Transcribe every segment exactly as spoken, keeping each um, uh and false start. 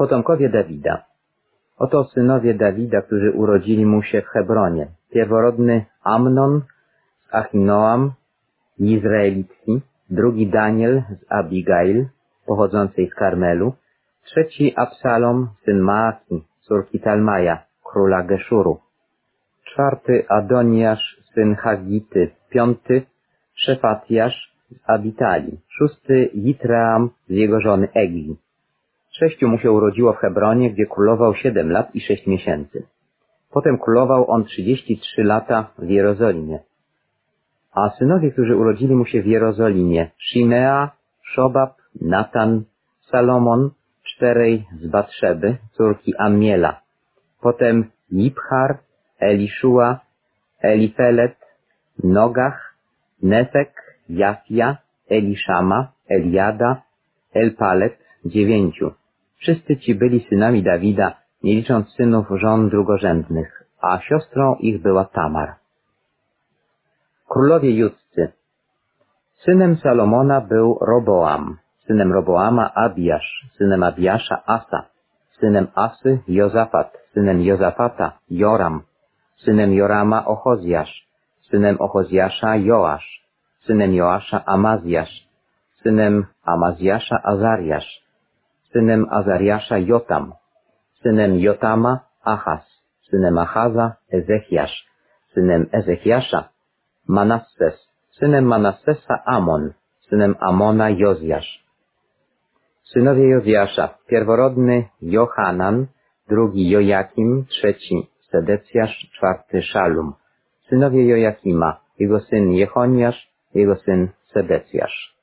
Potomkowie Dawida. Oto synowie Dawida, którzy urodzili mu się w Hebronie. Pierworodny Amnon z Achinoam, Izraelitki, drugi Daniel z Abigail, pochodzącej z Karmelu, trzeci Absalom, syn Maaki, córki Talmaja, króla Geszuru, czwarty Adoniasz, syn Hagity, piąty Szefatiasz z Abitali, szósty Jitream z jego żony Egli. Sześciu mu się urodziło w Hebronie, gdzie królował siedem lat i sześć miesięcy. Potem królował on trzydzieści trzy lata w Jerozolimie. A synowie, którzy urodzili mu się w Jerozolimie, Shimea, Szobab, Natan, Salomon, czterej z Batszeby, córki Ammiela. Potem Jibchar, Eliszua, Elifelet, Nogach, Nefek, Jafia, Eliszama, Eliada, Elpalet, dziewięciu. Wszyscy ci byli synami Dawida, nie licząc synów żon drugorzędnych, a siostrą ich była Tamar. Królowie judzcy. Synem Salomona był Roboam, synem Roboama Abiasz, synem Abiasza Asa, synem Asy Jozafat, synem Jozafata Joram, synem Jorama Ochozjasz, synem Ochozjasza Joasz, synem Joasza Amazjasz, synem Amazjasza Azariasz, synem Azariasza Jotam, synem Jotama Achaz, synem Achaza Ezechiasz, synem Ezechiasza Manasses, synem Manassesa Amon, synem Amona Jozjasz. Synowie Jozjasza, pierworodny Johanan, drugi Jojakim, trzeci Sedecjasz, czwarty Szalum. Synowie Jojakima, jego syn Jechoniasz, jego syn Sedecjasz.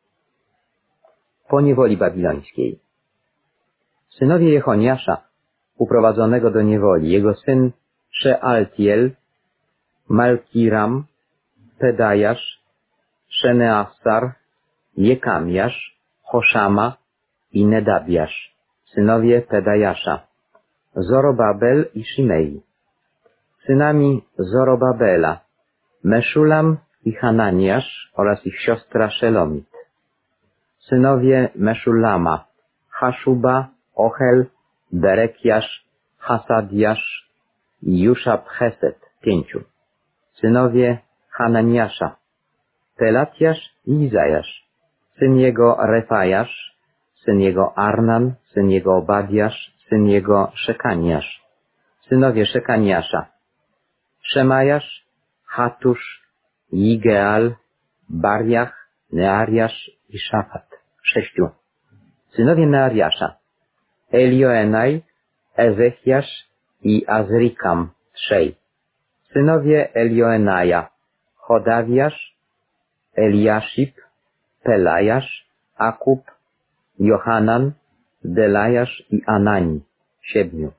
Po niewoli babilońskiej. Synowie Jechoniasza, uprowadzonego do niewoli, jego syn Szealtiel, Malkiram, Pedajasz, Szeneassar, Jekamiasz, Hoszama i Nedabiasz, synowie Pedajasza, Zorobabel i Shimei. Synami Zorobabela, Meszulam i Hananiasz oraz ich siostra Szelomit. Synowie Meszulama, Haszuba, Ochel, Berekiasz, Hasadiasz i Juszab Chesed, pięciu. Synowie Hananiasza, Pelatiasz i Izajasz, syn jego Refajasz, syn jego Arnan, syn jego Obadiasz, syn jego Szekaniasz. Synowie Szekaniasza, Szemajasz, Hatusz, Jigeal, Barjach, Neariasz i Szafat, sześciu. Synowie Neariasza, Elioenaj, Ezechiasz i Azrikam, trzej. Synowie Elioenaja, Chodawiasz, Eliaszib, Pelajasz, Akub, Johanan, Delajasz i Anani, siedmiu.